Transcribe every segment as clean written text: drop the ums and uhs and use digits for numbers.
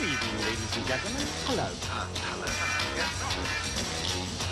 evening, ladies and gentlemen. Hello. Hello. Yes.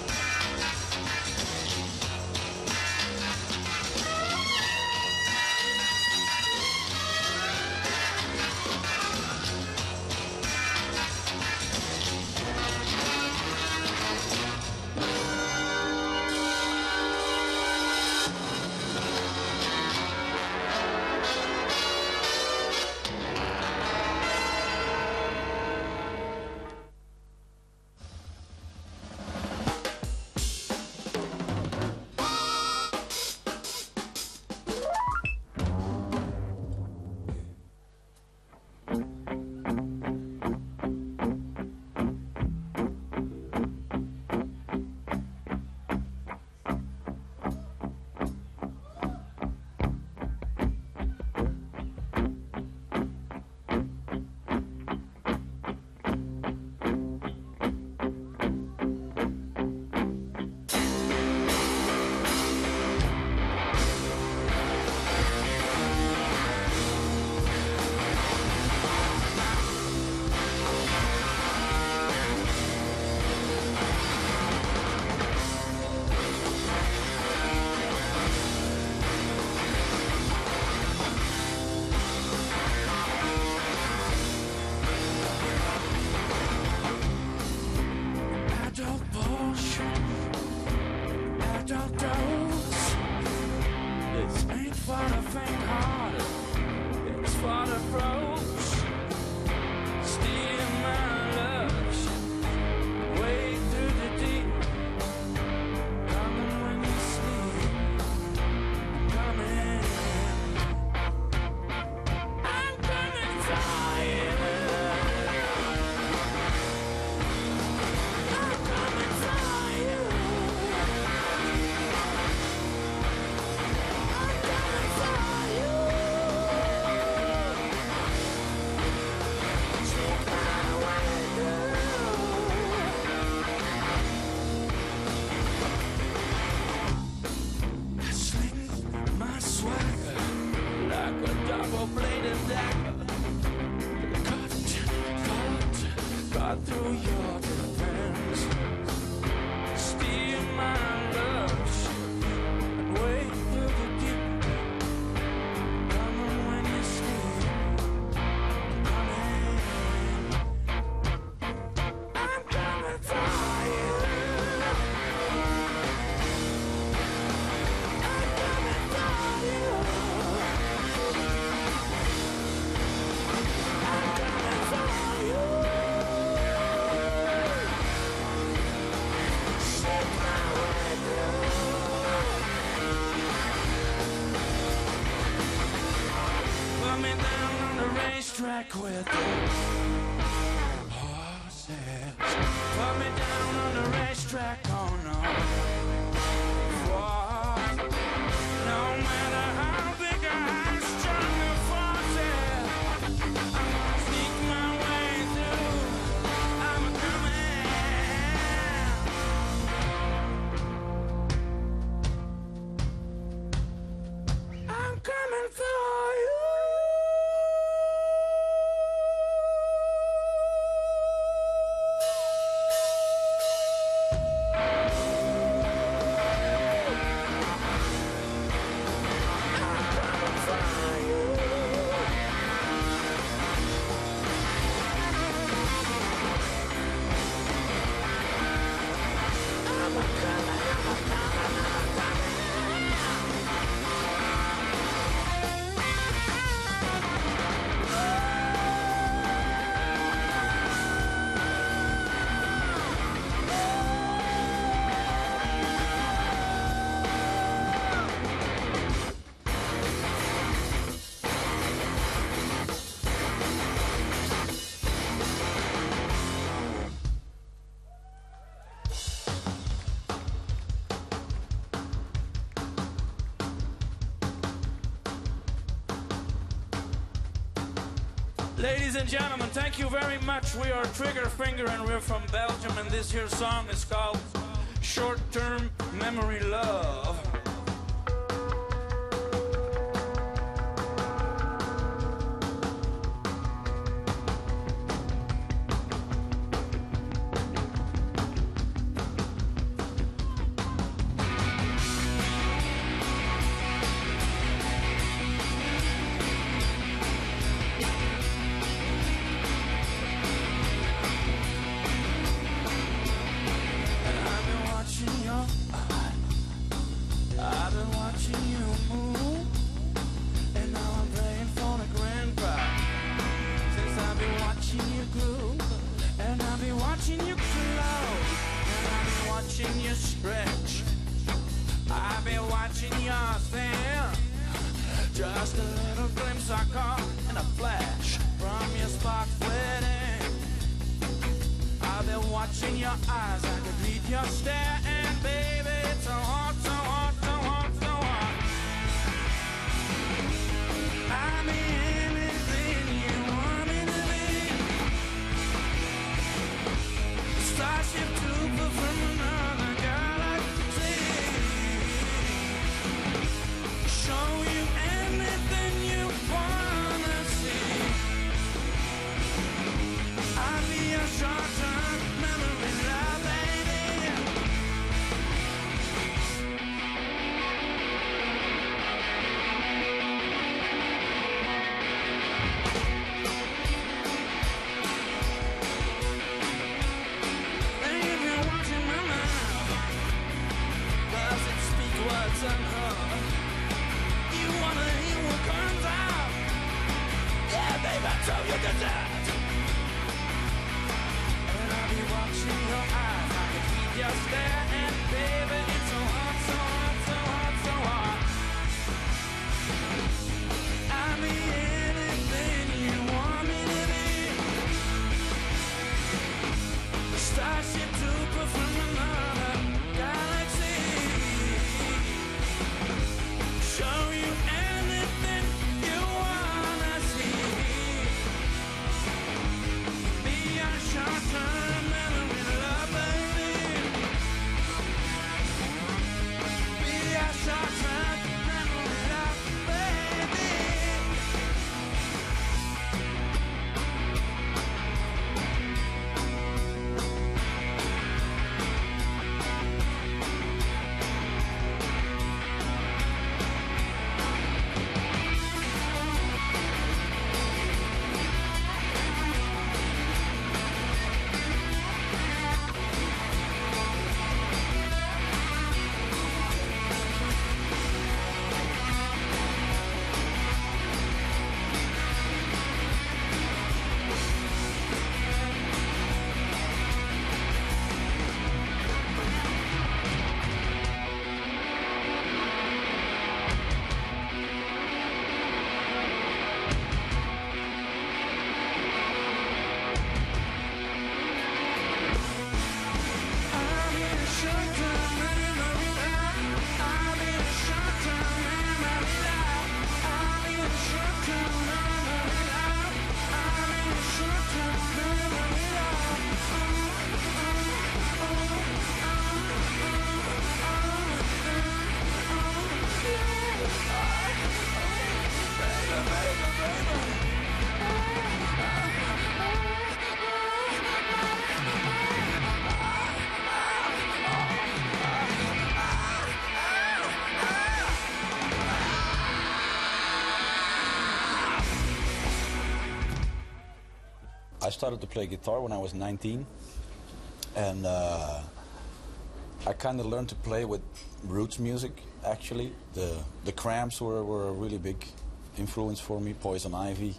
Track with the horses. Put me down on the racetrack, oh no. Whoa. No matter how big or how strong the force is, I'm gonna sneak my way through. I'm coming. I'm coming for you. Ladies and gentlemen, thank you very much. We are Trigger Finger and we're from Belgium, and this here song is called Short-Term Memory Love. Just a little glimpse I caught in a flash from your spark wedding. I've been watching your eyes, I could read your stare, and baby, it's so hot, so hot, so hot, so hot. I mean anything you want me to be. Starship trooper from another galaxy. Show you anything you wanna see. I'll be a short-term memory, love, baby. Baby, if you're watching my mouth, does it speak words unheard? You wanna hear what comes out? Yeah, baby, I told you to do. And I'll be watching your eyes, I can read your stare, and baby, it's so hot, so hot, so hot, so hot. I'll be anything you want me to be. Starship trooper from another galaxy. Show you anything you wanna see. Be a short-term memory, love, baby. Be a short-term memory, love, baby. I started to play guitar when I was 19, and I kind of learned to play with roots music, actually. The Cramps were a really big influence for me, Poison Ivy.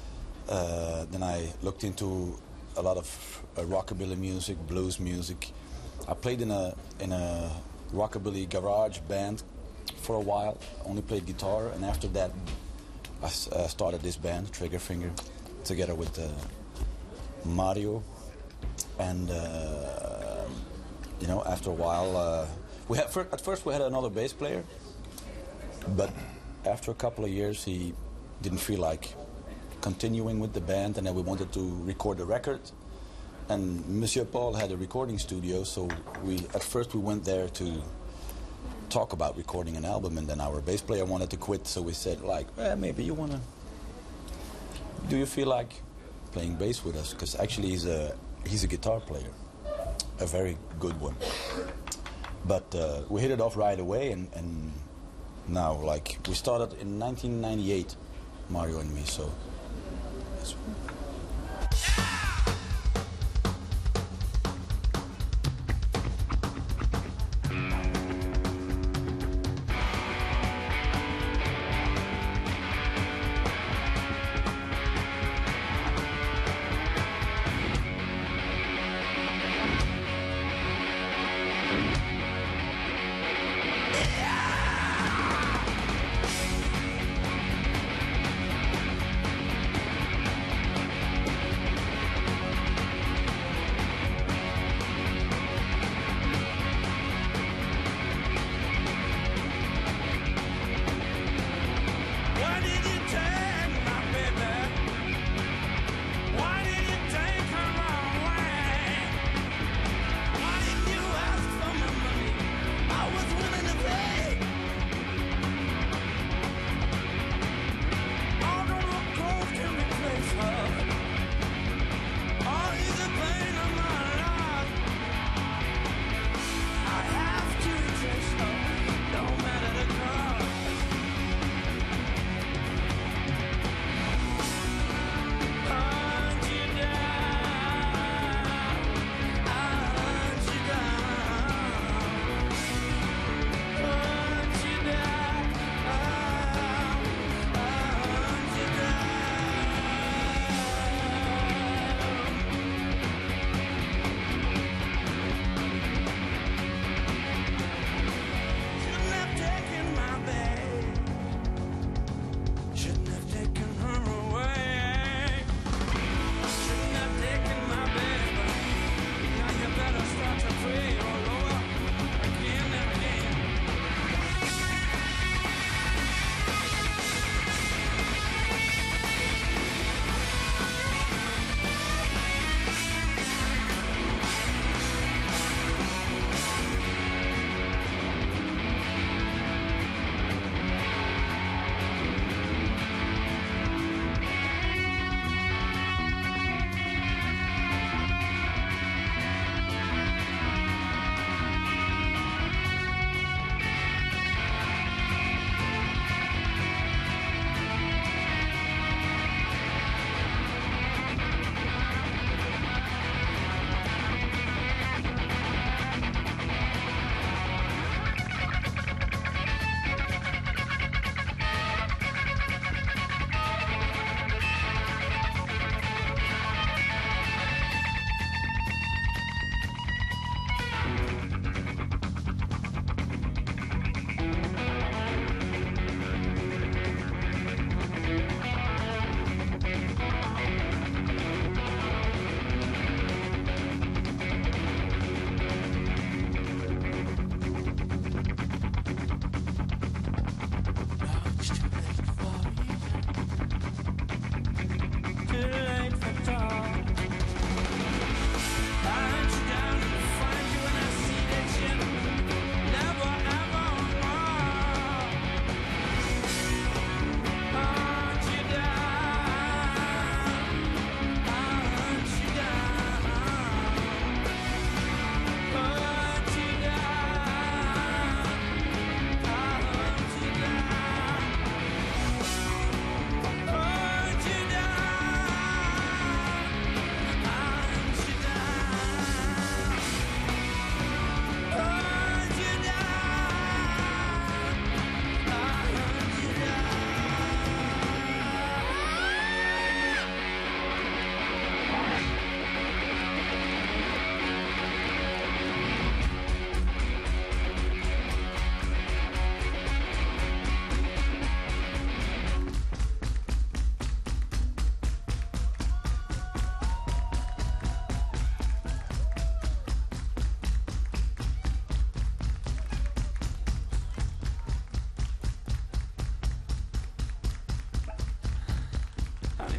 Then I looked into a lot of rockabilly music, blues music. I played in a rockabilly garage band for a while, only played guitar, and after that I started this band, Triggerfinger, together with Mario, and you know, after a while, at first we had another bass player, but after a couple of years he didn't feel like continuing with the band, and then we wanted to record a record, and Monsieur Paul had a recording studio, so at first we went there to talk about recording an album, and then our bass player wanted to quit, so we said, like, maybe you wanna, do you feel like playing bass with us? Because actually he's a guitar player, a very good one. But we hit it off right away, and now, like, we started in 1998, Mario and me, so it's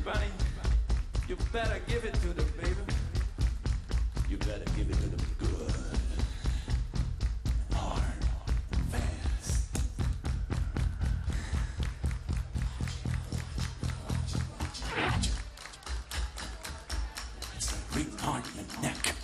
Bunny, you better give it to them, baby. You better give it to them good. Hard. Fast. It's a ring on your neck.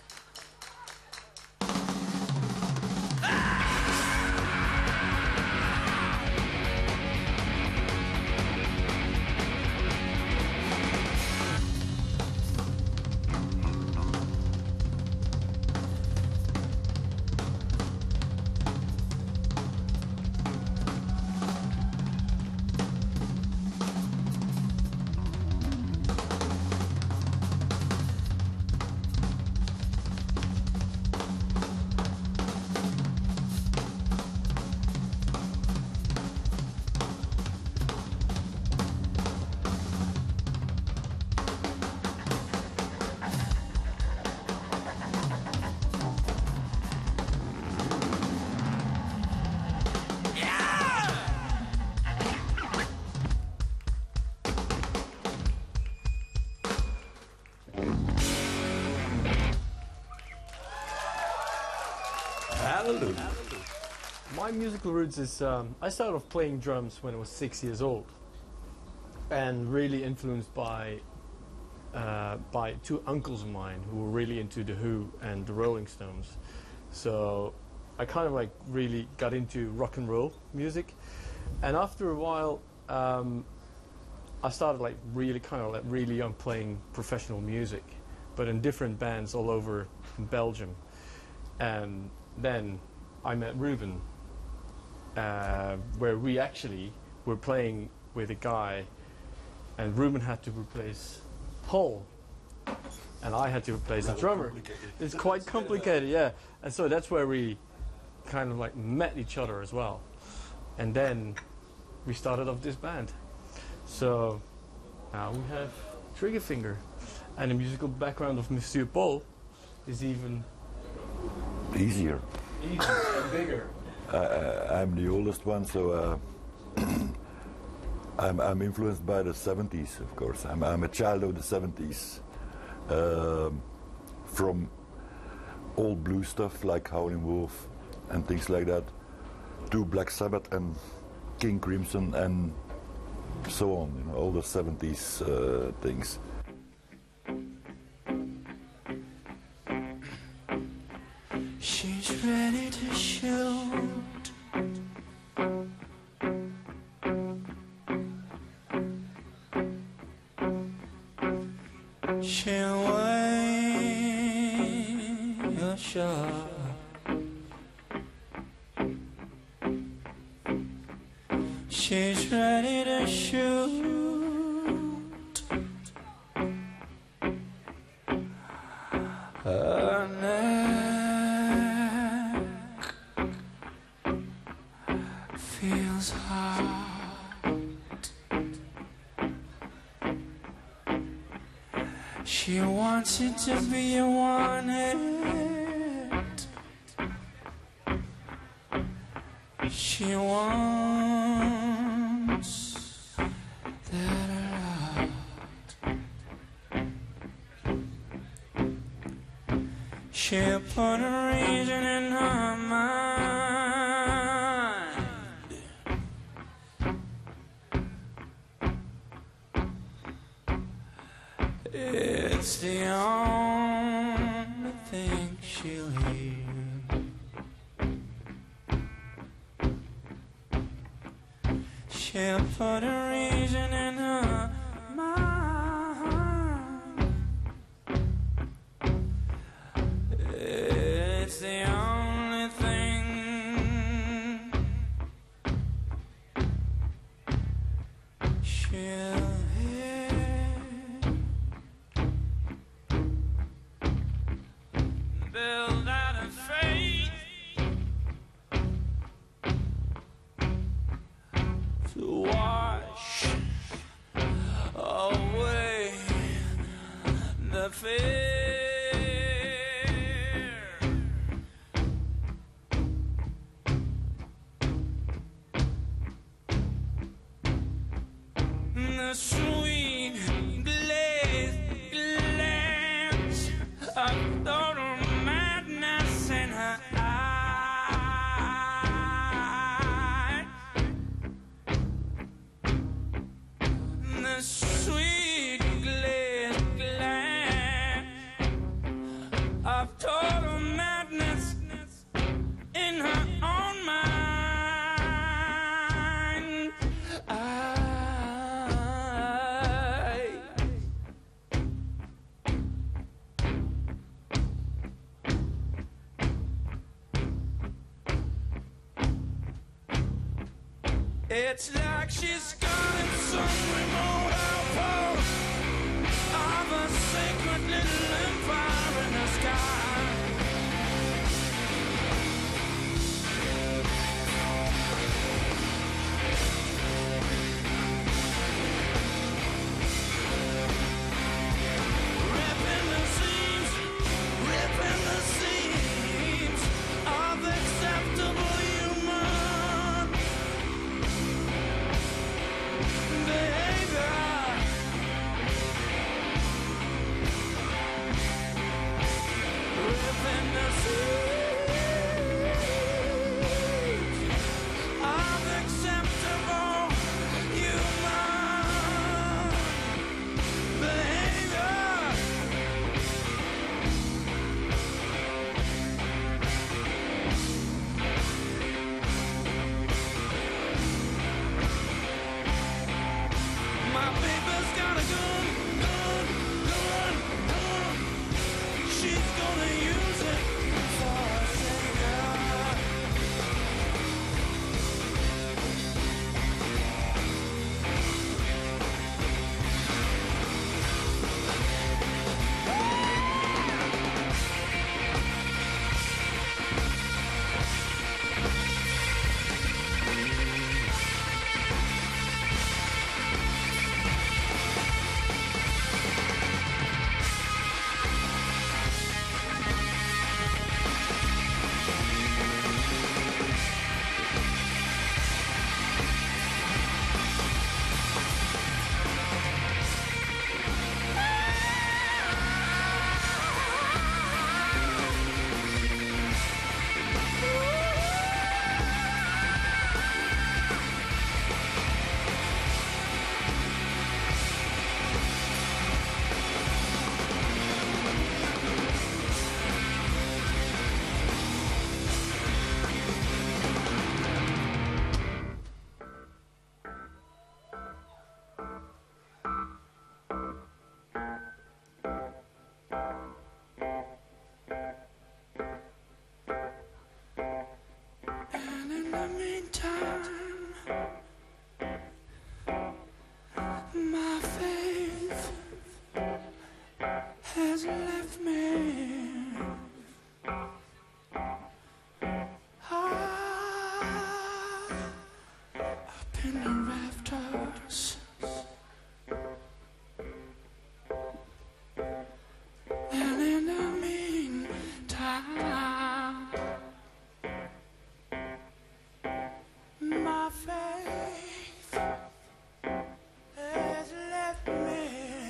Hallelujah. My musical roots is I started off playing drums when I was 6 years old, and really influenced by two uncles of mine who were really into The Who and the Rolling Stones. So I kind of like really got into rock and roll music, and after a while I started like really kind of like really young playing professional music, but in different bands all over Belgium. And then I met Ruben, where we actually were playing with a guy, and Ruben had to replace Hull, and I had to replace the drummer. It's quite complicated, yeah. And so that's where we kind of like met each other as well. And then we started off this band. So now we have Triggerfinger, and the musical background of Monsieur Paul is even easier. easier and bigger. I'm the oldest one, so I'm influenced by the 70s, of course. I'm a child of the 70s, from old blue stuff like Howlin' Wolf and things like that, to Black Sabbath and King Crimson and so on, you know, all the 70s things. She's ready to shoot. She'll weigh a shot. She's ready to shoot. Her neck feels hot. She wants it to be a one-hit. She wants that a lot. She'll put a reason in her mind. It's the only thing she'll hear. She'll put a reason in her mind. It's the only thing she'll hear. Build out of faith to wash away the fear. The sweet It's like she's gone in some remote outpost of a sacred little empire in the sky. Ripping the seams of acceptable human behavior. Ripping the seams of acceptable human behavior. My baby's got a gun. She's gonna use it for a savior. And in the meantime, my faith has left me. Up in the rafters, and in the meantime, my faith has left me.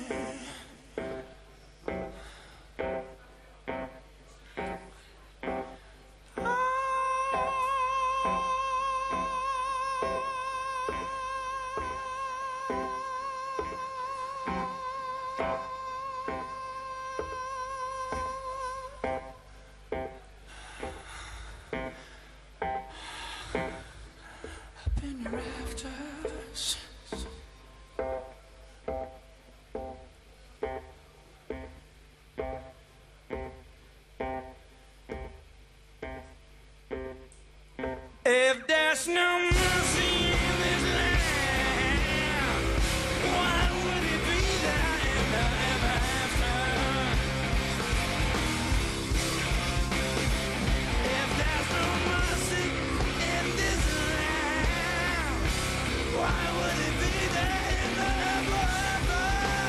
Up in the rafters. If there's no mercy in this land, why would it be there in the ever after? If there's no mercy in this land, why would it be there in the ever after?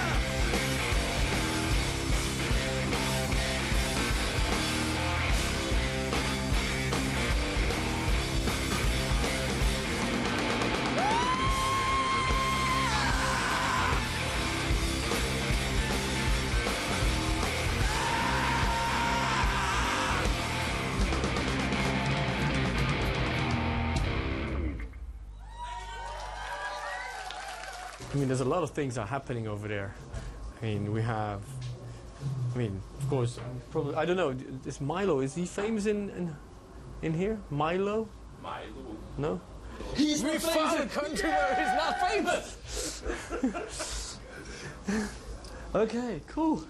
I mean, there's a lot of things are happening over there. I mean, we have, of course, probably, I don't know, is Milo, is he famous in here? Milo? Milo. No? He's we found a country where he's not famous. Okay, cool.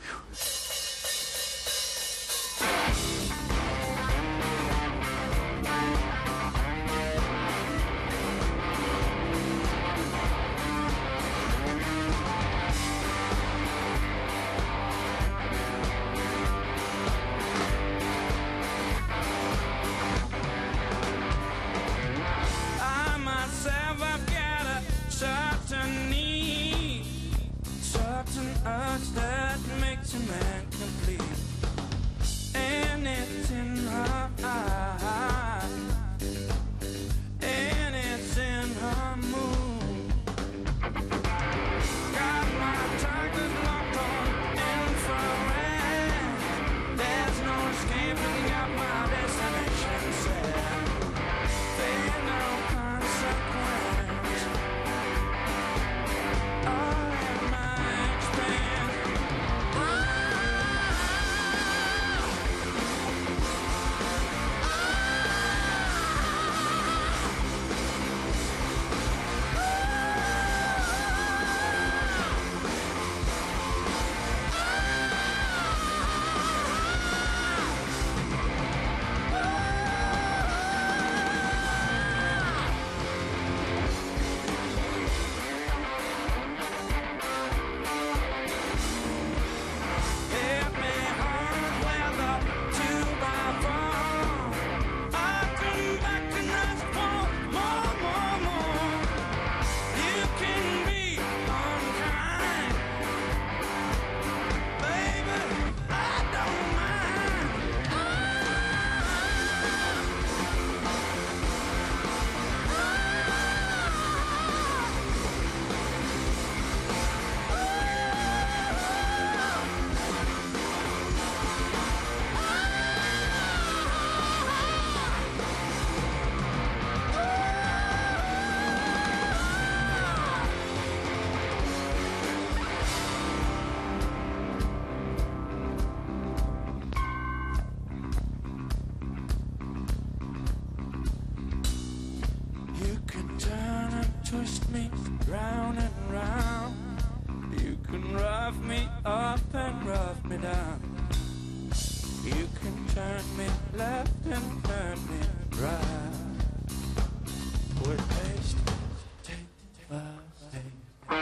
twist me round and round. You can rough me up and rough me down. You can turn me left and turn me right. With haste, take my hand.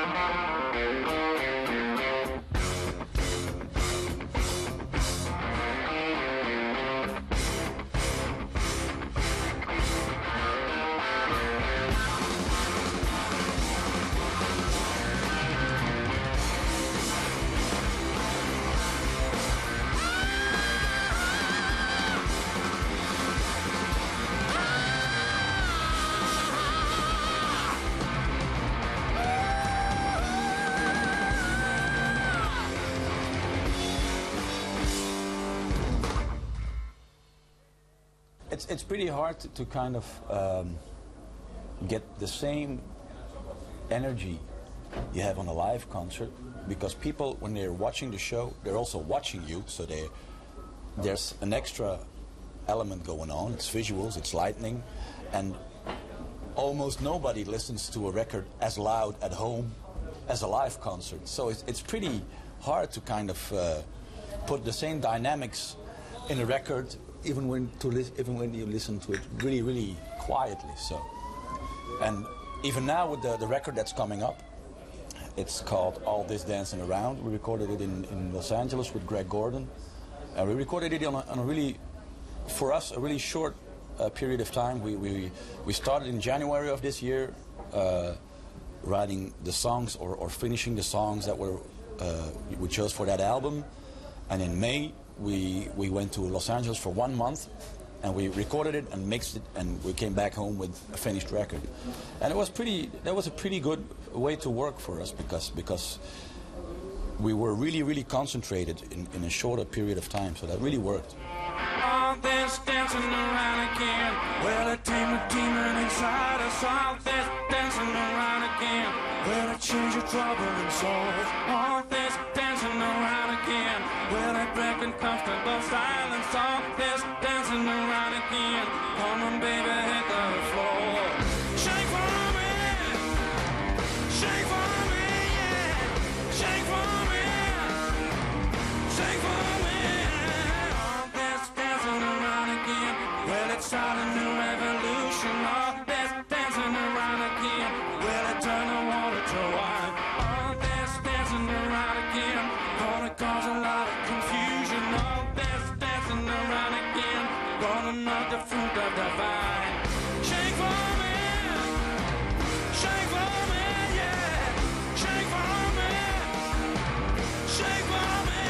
It's pretty hard to kind of get the same energy you have on a live concert, because people, when they're watching the show, they're also watching you, so there's an extra element going on. It's visuals, it's lightning, and almost nobody listens to a record as loud at home as a live concert. So it's pretty hard to kind of put the same dynamics in a record, even when you listen to it really, really quietly. So, and even now with the record that's coming up, it's called All This Dancing Around. We recorded it in Los Angeles with Greg Gordon, and we recorded it on a really, for us, a really short period of time. We started in January of this year, writing the songs or finishing the songs that we chose for that album, and in May we went to Los Angeles for 1 month, and we recorded it and mixed it, and we came back home with a finished record. And that was a pretty good way to work for us, because we were really, really concentrated in a shorter period of time, so that really worked. All this dancing around again. Well, it demon inside us. All this dancing around again. Well, it change your troubled soul. All this dancing around again. Well, it break uncomfortable silence. All this dancing around again. Come on, baby, hit the floor. Shake for me. Shake for me, yeah. Shake for me. Shake for me. Start a new revolution. All this dancing around again. Will it turn the water to wine? All this dancing around again. Gonna cause a lot of confusion. All this dancing around again. Gonna knock the fruit of the vine. Shake for me. Shake for me, yeah. Shake for me. Shake for me.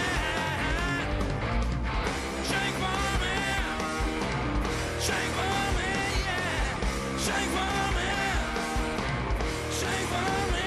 Shake for me. Shake for me, yeah. Shake for me. Shake for me.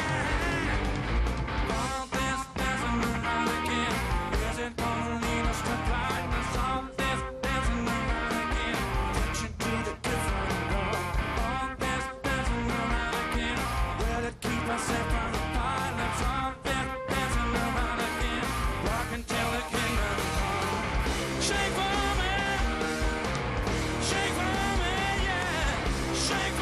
All this dancing around again. Is it gonna lead us to blindness? All this dancing around again. Touch you to the different world. All this dancing around again. Will it keep us safe from the violence? All this dancing around again. Rock until the kingdom come. Shake for me. Shake for me, yeah. Shake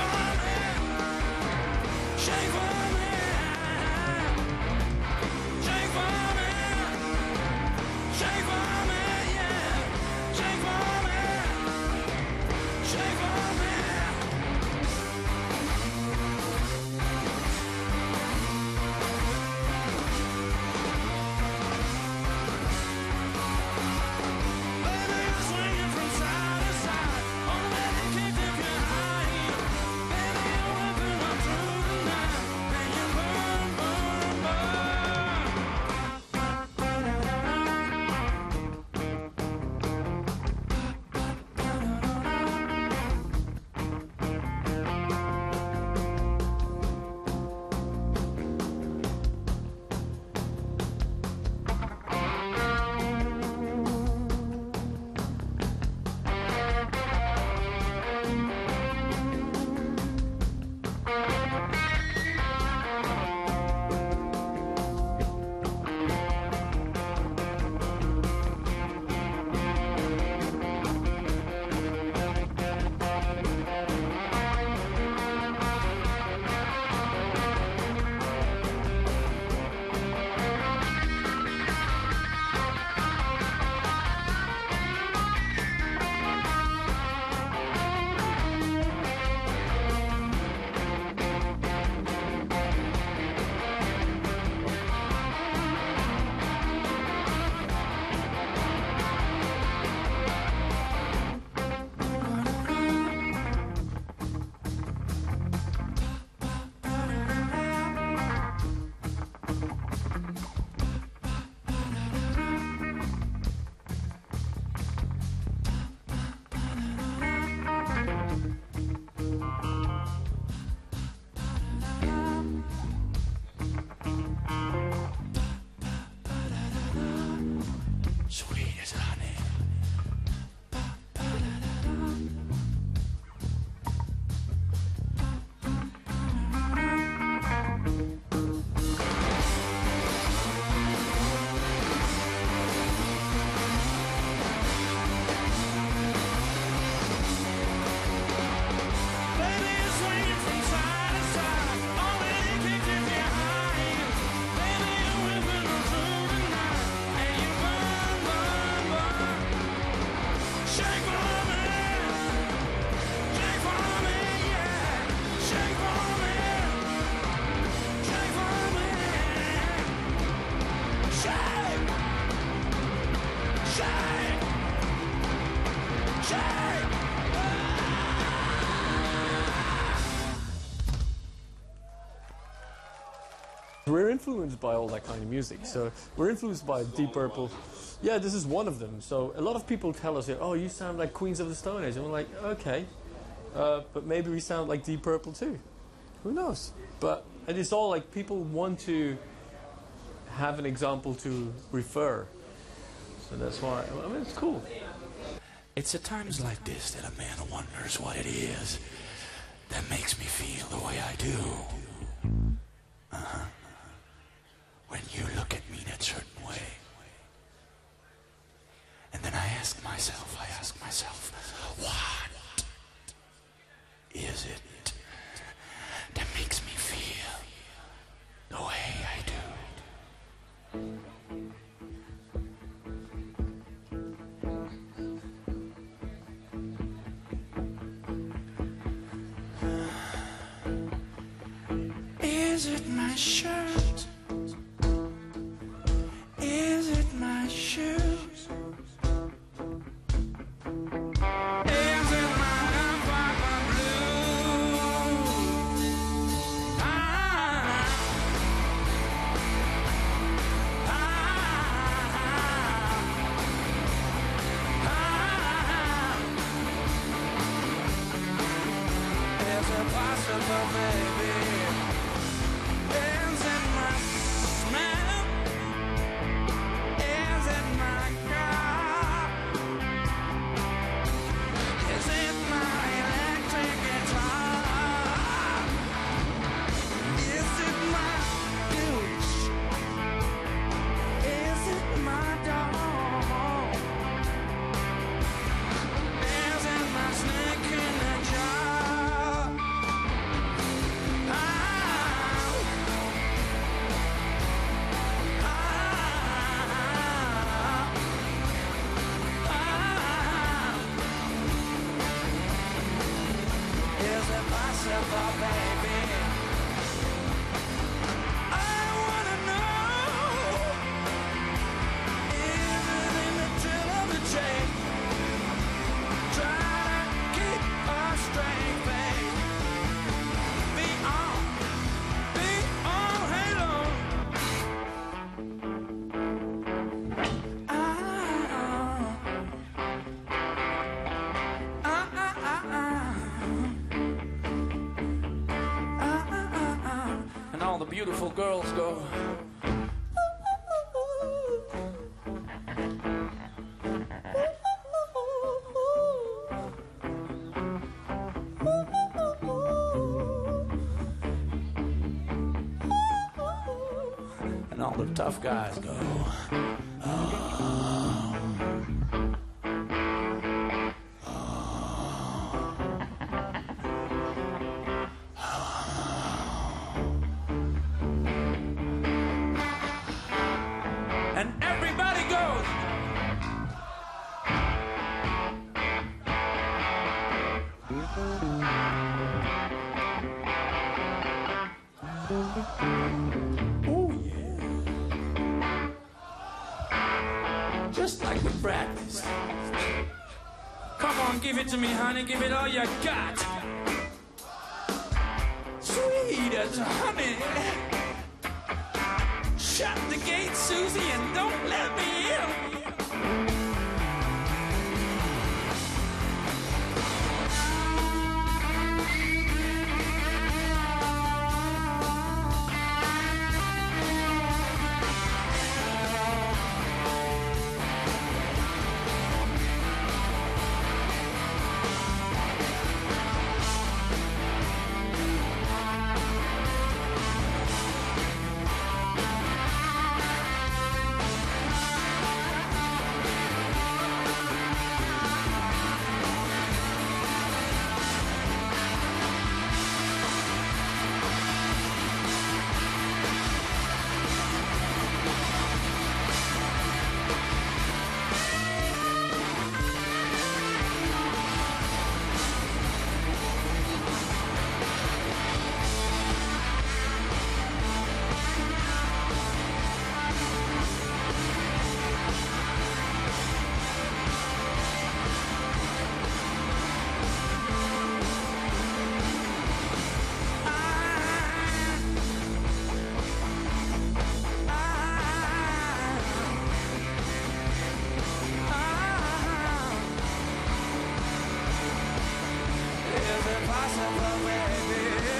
we're influenced by all that kind of music. So we're influenced by Deep Purple. Yeah, this is one of them. So a lot of people tell us, oh, you sound like Queens of the Stone Age. And we're like, okay, but maybe we sound like Deep Purple too. Who knows? But and it's all like people want to have an example to refer. So that's why, I mean, it's cool. It's at times like this that a man wonders what it is that makes me feel the way I do. When you look at me that certain way. And then I ask myself, what is it that makes me feel the way I do? Is it my shirt? Is it my shoes? Is it my Papa Blue? Is it possible, baby? Is it my smell? Is it my car? Is it my electric guitar? Is it my douche? Is it my dog? Is it my snake in the jar? Is it possible, baby? I wanna know. Is it in the tail of the chain? Try to keep us straight, babe. Be on, halo. And all the beautiful girls go. And all the tough guys go. And everybody goes. Oh yeah. Just like we practiced. Come on, give it to me, honey, give it all you got. Sweet as honey. Shut the gate, Susie, and don't let me in. bicycle, baby.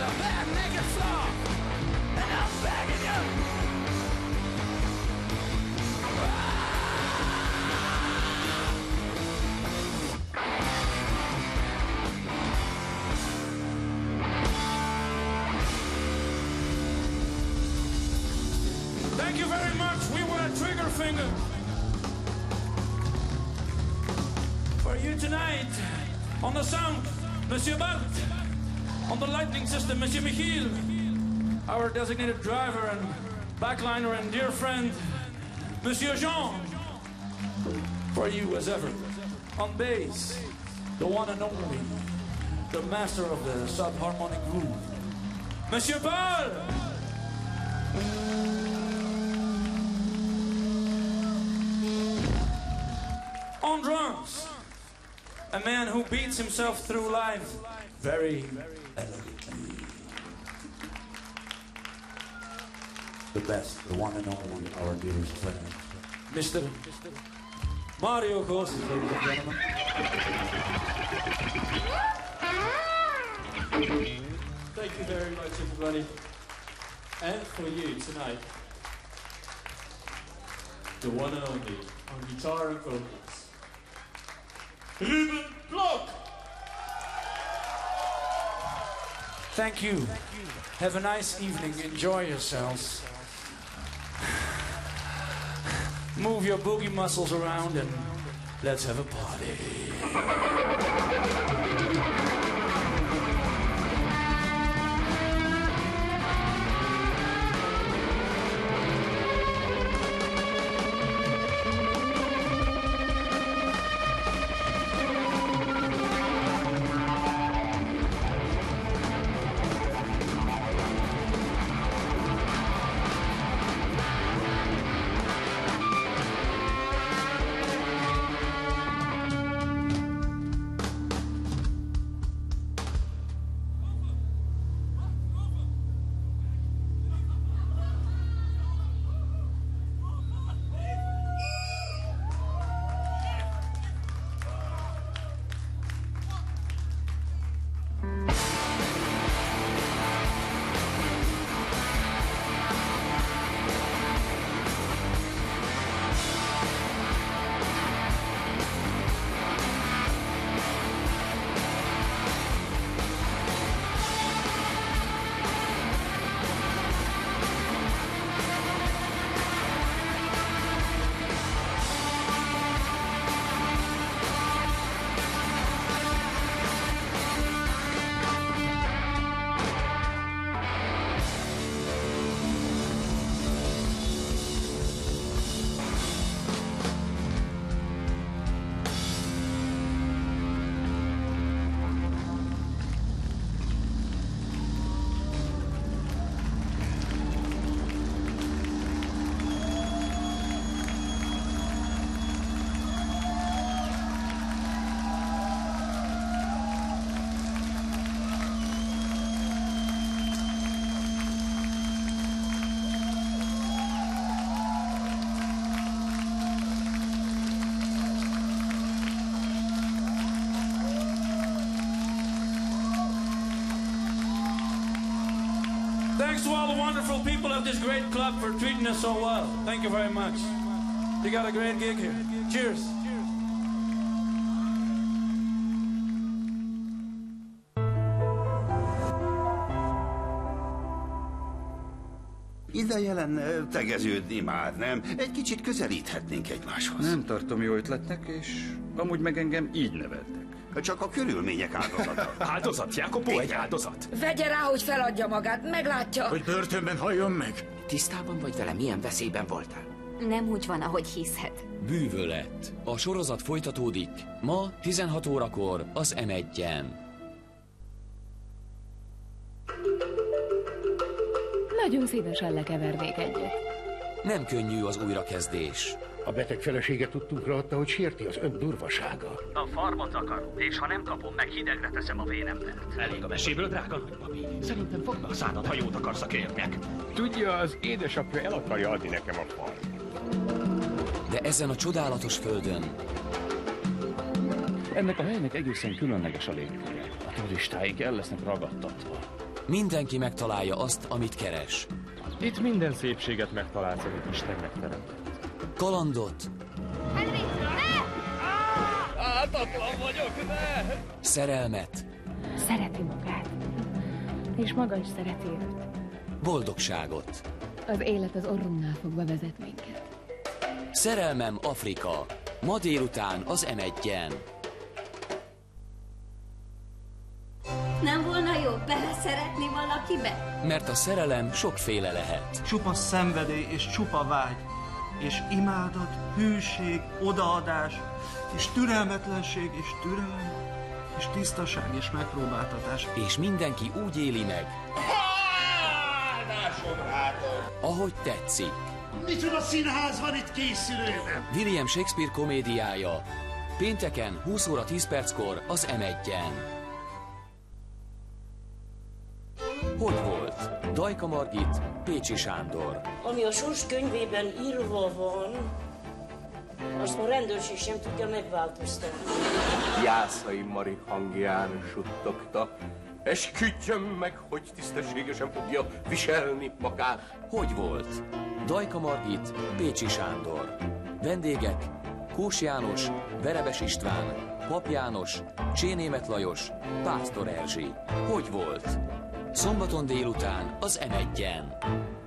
the bed, make it floor, and I'm begging you. Thank you very much. We were at Trigger Finger for you tonight. On the sound, Monsieur Bart. On the lighting system, Monsieur Michiel. Our designated driver and backliner and dear friend, Monsieur Jean. For you as ever. On bass, the one and only, the master of the subharmonic groove, Monsieur Paul. On drums, a man who beats himself through life very elegantly. The best, the one and only, our dearest friend, Mr. Mario Costa, ladies and gentlemen. Thank you very much, everybody. And for you tonight, the one and only, on guitar and vocals, Ruben Blok. Thank you. Have a nice evening. Enjoy yourselves. Move your boogie muscles around and let's have a party. Thanks to all the wonderful people of this great club for treating us so well. Thank you very much. You got a great gig here. Cheers. Ideje lenne tegeződni már, nem? Egy kicsit közelíthetnénk egymáshoz. Nem tartom jó ötletnek, és amúgy meg engem így neveltek. Csak a körülmények áldozata. Áldozat, Jákobó, egy áldozat. Vegye rá, hogy feladja magát, meglátja. Hogy börtönben halljon meg. Tisztában vagy vele, milyen veszélyben voltál? Nem úgy van, ahogy hiszed. Bűvölet. A sorozat folytatódik ma 16 órakor az M1-en. Nagyon szívesen lekevernék egyet. Nem könnyű az újrakezdés. A beteg felesége tudtunkra adta, hogy sérti az ön durvasága. A farmot akarom, és ha nem kapom meg, hidegre teszem a vénembert. Elég a meséből, drága nagypapi. Szerintem fogd a szádat, ha jót akarsz a kérnek. Tudja, az édesapja el akarja adni nekem a farmot. De ezen a csodálatos földön... Ennek a helynek egészen különleges a légköre. A turistáink el lesznek ragadtatva. Mindenki megtalálja azt, amit keres. Itt minden szépséget megtalálsz, amit Isten megteremtett. Kalandot. Ártatlan vagyok, ne! Szerelmet. Szereti magát. És maga is szereti őt. Boldogságot. Az élet az orrunknál fogva vezet minket. Szerelmem Afrika. Ma délután az M1-en. Nem volna jobb beleszeretni valakibe? Mert a szerelem sokféle lehet. Csupa szenvedély és csupa vágy, és imádat, hűség, odaadás, és türelmetlenség, és türelem, és tisztaság, és megpróbáltatás. És mindenki úgy éli meg, ahogy tetszik. Micsoda színház van itt készülőben? William Shakespeare komédiája. Pénteken 20 óra 10 perckor az M1-en. Hogy volt? Dajka Margit, Pécsi Sándor. Ami a sors könyvében írva van, azt a rendőrség sem tudja megváltoztatni. Jászai Mari hangján suttogta. Esküdjön meg, hogy tisztességesen fogja viselni magát. Hogy volt? Dajka Margit, Pécsi Sándor. Vendégek: Kós János, Verebes István, Pap János, Csénémet Lajos, Pásztor Erzsi. Hogy volt? Szombaton délután az M1-en.